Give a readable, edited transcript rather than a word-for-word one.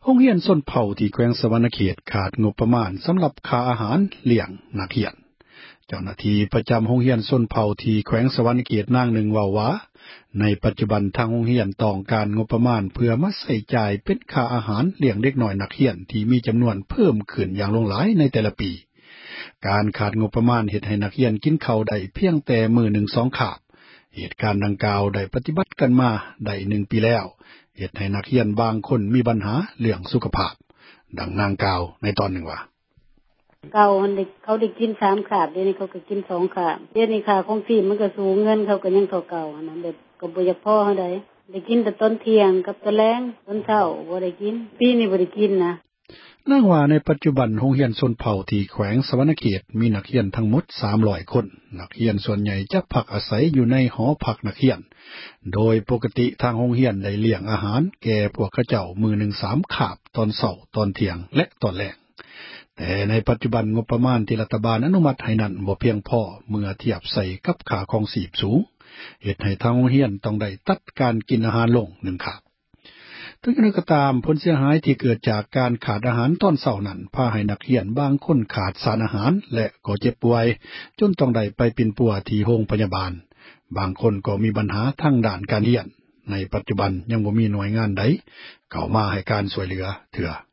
โรงเรียนชนเผ่าที่แขวงสะวรรณเขตขาดงบประมาณสำหรับค่าอาหารเลี้ยงนักเรียนเจ้าหน้าที่ประจำโรงเรียนชนเผ่าที่แขวงสะวรรณเขตนางหนึ่งว่าในปัจจุบันทางโรงเรียนต้องการงบประมาณเพื่อมาใช้จ่ายเป็นค่าอาหารเลี้ยงเด็กน้อยนักเรียนที่มีจำนวนเพิ่มขึ้นอย่างหลงหลายในแต่ละปีการขาดงบประมาณเฮ็ดให้นักเรียนกินข้าวได้เพียงแต่มื้อหนึ่ง2คาบเหตุการณ์ดังกล่าวได้ปฏิบัติกันมาได้1ปีแล้วเฮ็ดให้นักเรียนบางคนมีปัญหาเรื่องสุขภาพดังนางกล่าวในตอนหนึ่งว่าเก่าเขาได้กิน3คาบเดี๋ยวนี้เขาก็กิน2คาบเดี๋ยวนี้ค่าของชีพมันก็สูงเงินเขาก็ยังเท่าเก่านะแบบก็บ่อยากพอเฮาได้กินแต่ตอนเที่ยงกับตอนแลงตอนเช้าบ่ได้กินปีนี้บ่ได้กินนะนางว่าในปัจจุบันโรงเรียนชนเผ่าที่แขวงสะวรรณเขตมีนักเรียนทั้งหมด300คนนักเรียนส่วนใหญ่จะพักอาศัยอยู่ในหอพักนักเรียนโดยปกติทางโรงเรียนได้เลี้ยงอาหารแก่พวกเขาเจ้ามื้อหนึ่ง3คาบตอนเช้าตอนเที่ยงและตอนแลงแต่ในปัจจุบันงบประมาณที่รัฐบาลอนุมัติให้นั้นบ่เพียงพอเมื่อเทียบใส่กับค่าครองชีพสูงเฮ็ดให้ทางโรงเรียนต้องได้ตัดการกินอาหารลง1คาบถึงอย่างไรก็ตามผลเสียหายที่เกิดจากการขาดอาหารตอนเช้านั้นพาให้นักเรียนบางคนขาดสารอาหารและก็เจ็บป่วยจนต้องได้ไปเป็นปัวที่โรงพยาบาลบางคนก็มีปัญหาทางด้านการเรียนในปัจจุบันยังบ่มีหน่วยงานใดเข้ามาให้การช่วยเหลือเถื่อ